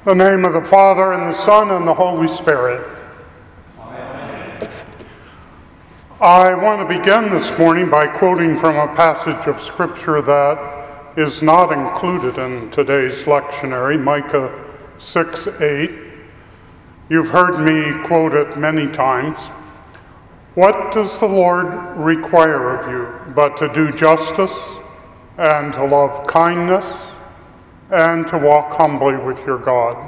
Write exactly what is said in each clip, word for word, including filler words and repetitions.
In the name of the Father, and the Son, and the Holy Spirit. Amen. I want to begin this morning by quoting from a passage of Scripture that is not included in today's lectionary, Micah six eight. You've heard me quote it many times. What does the Lord require of you but to do justice, and to love kindness, and to walk humbly with your God?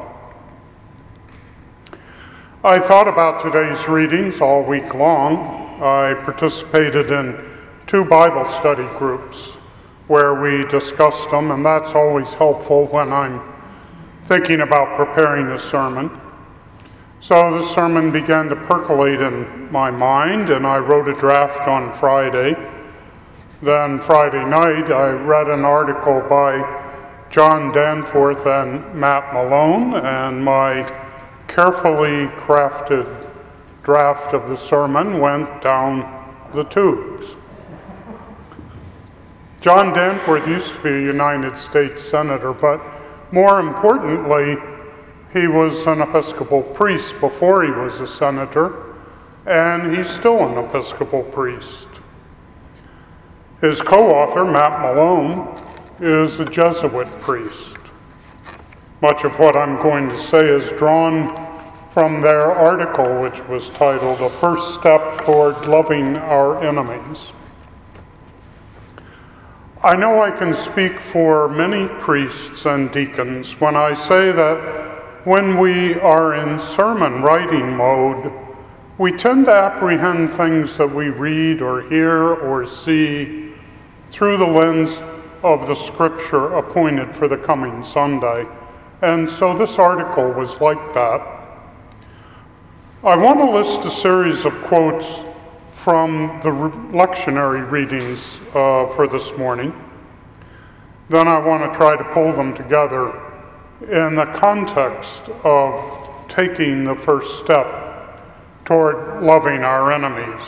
I thought about today's readings all week long. I participated in two Bible study groups where we discussed them, and that's always helpful when I'm thinking about preparing a sermon. So the sermon began to percolate in my mind, and I wrote a draft on Friday. Then Friday night, I read an article by John Danforth and Matt Malone, and my carefully crafted draft of the sermon went down the tubes. John Danforth used to be a United States Senator, but more importantly, he was an Episcopal priest before he was a senator, and he's still an Episcopal priest. His co-author, Matt Malone, is a Jesuit priest. Much of what I'm going to say is drawn from their article, which was titled "A First Step Toward Loving Our Enemies." I know I can speak for many priests and deacons when I say that when we are in sermon writing mode, we tend to apprehend things that we read or hear or see through the lens of the scripture appointed for the coming Sunday. And so this article was like that. I want to list a series of quotes from the lectionary readings uh, for this morning. Then I want to try to pull them together in the context of taking the first step toward loving our enemies.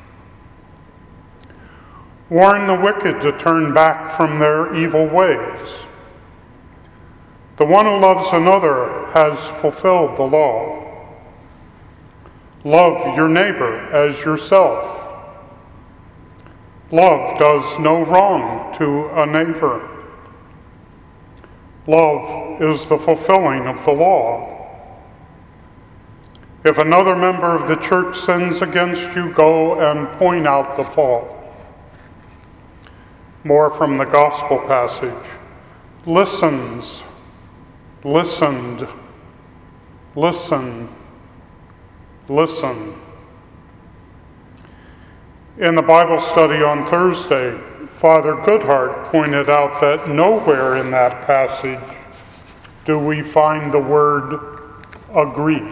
Warn the wicked to turn back from their evil ways. The one who loves another has fulfilled the law. Love your neighbor as yourself. Love does no wrong to a neighbor. Love is the fulfilling of the law. If another member of the church sins against you, go and point out the fault. More from the gospel passage. Listens, listened, listen, listen. In the Bible study on Thursday, Father Goodhart pointed out that nowhere in that passage do we find the word agree.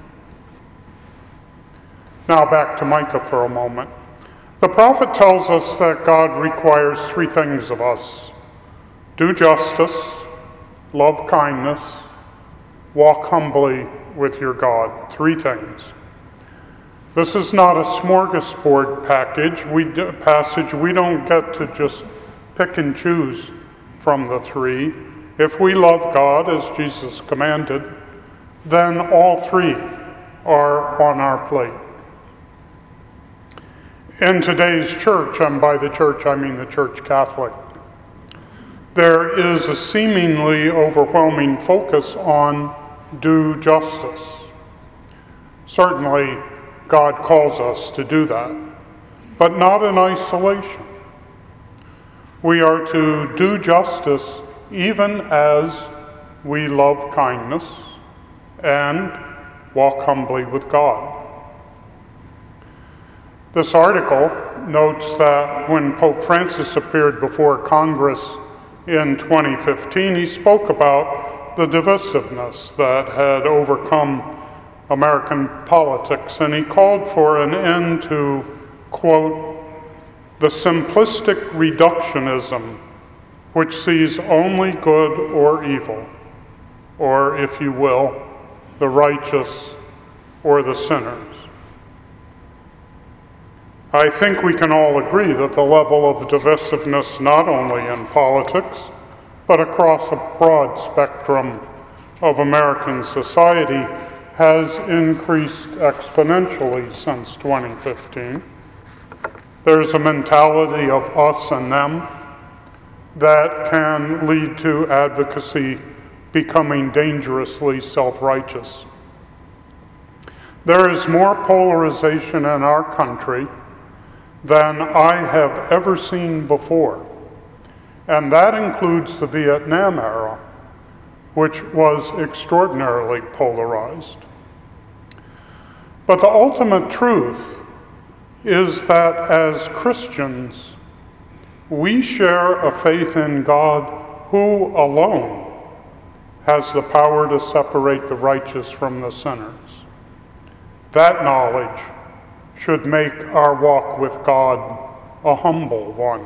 Now back to Micah for a moment. The prophet tells us that God requires three things of us: do justice, love kindness, walk humbly with your God. Three things. This is not a smorgasbord package. We passage. We don't get to just pick and choose from the three. If we love God as Jesus commanded, then all three are on our plate. In today's church, and by the church I mean the Church Catholic, there is a seemingly overwhelming focus on do justice. Certainly, God calls us to do that, but not in isolation. We are to do justice even as we love kindness and walk humbly with God. This article notes that when Pope Francis appeared before Congress in twenty fifteen, he spoke about the divisiveness that had overcome American politics, and he called for an end to, quote, the simplistic reductionism which sees only good or evil, or, if you will, the righteous or the sinners. I think we can all agree that the level of divisiveness, not only in politics, but across a broad spectrum of American society has increased exponentially since twenty fifteen. There's a mentality of us and them that can lead to advocacy becoming dangerously self-righteous. There is more polarization in our country than I have ever seen before, and that includes the Vietnam era, which was extraordinarily polarized. But the ultimate truth is that as Christians, we share a faith in God who alone has the power to separate the righteous from the sinners. That knowledge should make our walk with God a humble one.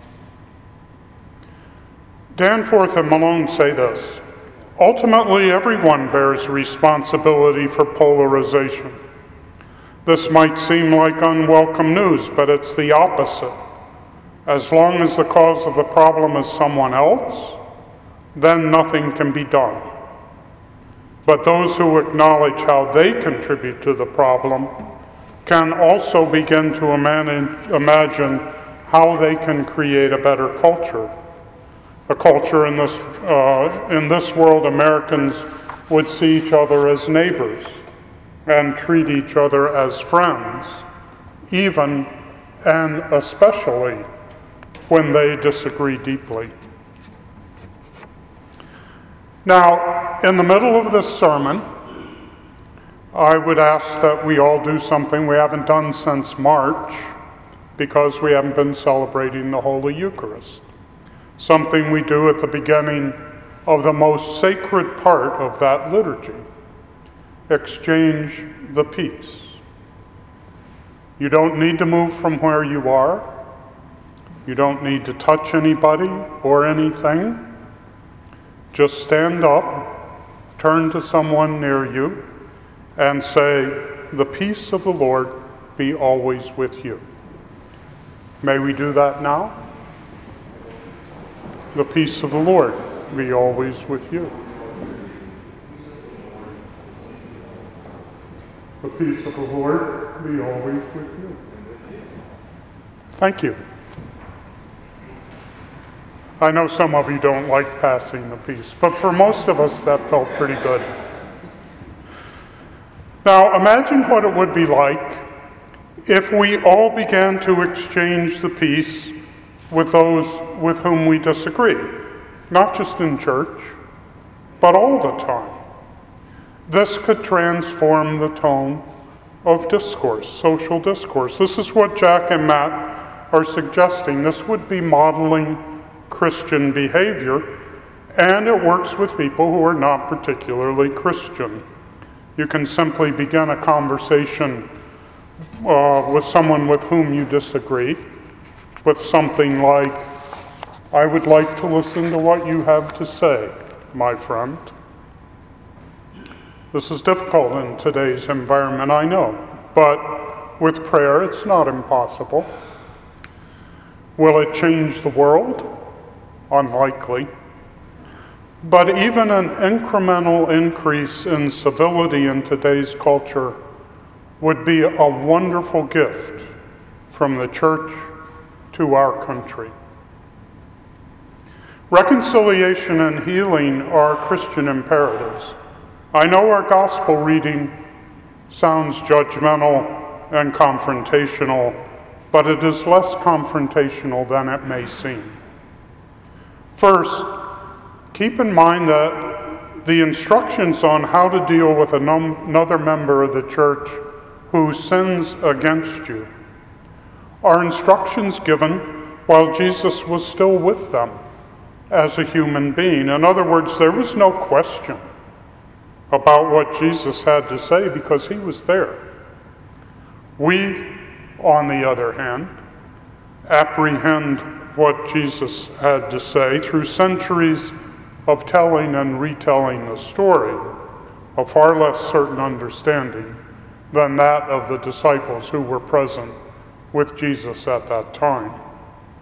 Danforth and Malone say this: ultimately, everyone bears responsibility for polarization. This might seem like unwelcome news, but it's the opposite. As long as the cause of the problem is someone else, then nothing can be done. But those who acknowledge how they contribute to the problem can also begin to imagine how they can create a better culture. A culture in this, uh, in this world, Americans would see each other as neighbors and treat each other as friends, even and especially when they disagree deeply. Now, in the middle of this sermon, I would ask that we all do something we haven't done since March, because we haven't been celebrating the Holy Eucharist. Something we do at the beginning of the most sacred part of that liturgy: exchange the peace. You don't need to move from where you are. You don't need to touch anybody or anything. Just stand up, turn to someone near you, and say, "The peace of the Lord be always with you." May we do that now? The peace of the Lord be always with you. The peace of the Lord be always with you. Thank you. I know some of you don't like passing the peace, but for most of us that felt pretty good. Now imagine what it would be like if we all began to exchange the peace with those with whom we disagree, not just in church, but all the time. This could transform the tone of discourse, social discourse. This is what Jack and Matt are suggesting. This would be modeling Christian behavior, and it works with people who are not particularly Christian. You can simply begin a conversation uh, with someone with whom you disagree with something like, "I would like to listen to what you have to say, my friend." This is difficult in today's environment, I know, but with prayer it's not impossible. Will it change the world? Unlikely. But even an incremental increase in civility in today's culture would be a wonderful gift from the church to our country. Reconciliation and healing are Christian imperatives. I know our gospel reading sounds judgmental and confrontational, but it is less confrontational than it may seem. First, keep in mind that the instructions on how to deal with another member of the church who sins against you are instructions given while Jesus was still with them as a human being. In other words, there was no question about what Jesus had to say because he was there. We, on the other hand, apprehend what Jesus had to say through centuries of telling and retelling the story, a far less certain understanding than that of the disciples who were present with Jesus at that time.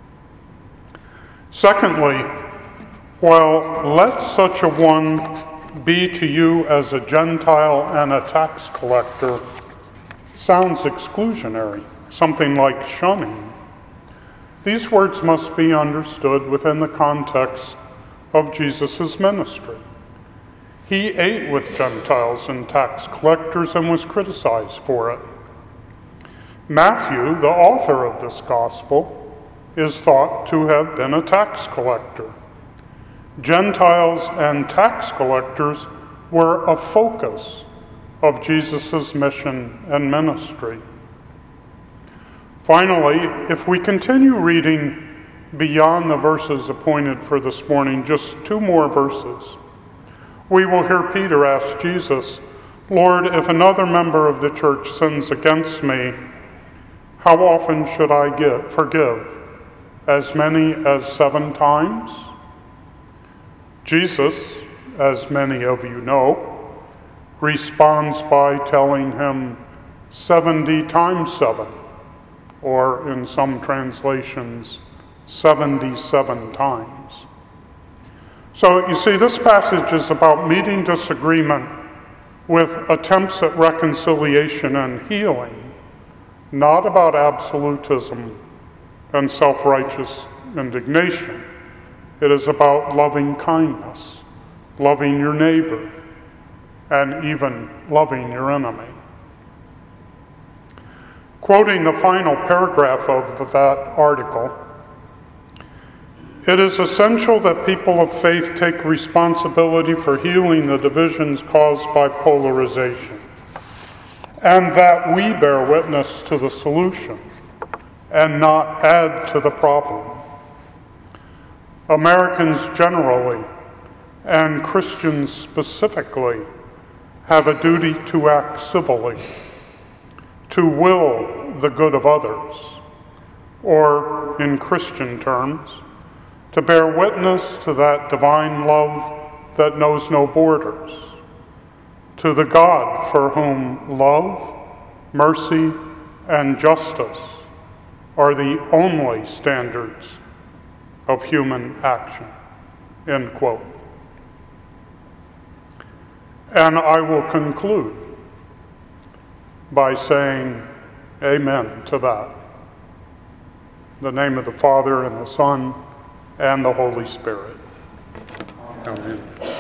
Secondly, while let such a one be to you as a Gentile and a tax collector sounds exclusionary, something like shunning. These words must be understood within the context of Jesus' ministry. He ate with Gentiles and tax collectors and was criticized for it. Matthew, the author of this gospel, is thought to have been a tax collector. Gentiles and tax collectors were a focus of Jesus' mission and ministry. Finally, if we continue reading beyond the verses appointed for this morning, just two more verses, we will hear Peter ask Jesus, "Lord, if another member of the church sins against me, how often should I give, forgive? As many as seven times?" Jesus, as many of you know, responds by telling him seventy times seven, or in some translations, seventy-seven times. So you see, this passage is about meeting disagreement with attempts at reconciliation and healing, not about absolutism and self-righteous indignation. It is about loving kindness, loving your neighbor, and even loving your enemy. Quoting the final paragraph of that article, "It is essential that people of faith take responsibility for healing the divisions caused by polarization, and that we bear witness to the solution and not add to the problem. Americans generally, and Christians specifically, have a duty to act civilly, to will the good of others, or, in Christian terms, to bear witness to that divine love that knows no borders, to the God for whom love, mercy, and justice are the only standards of human action," end quote. And I will conclude by saying amen to that. In the name of the Father, and the Son, and the Holy Spirit. Amen.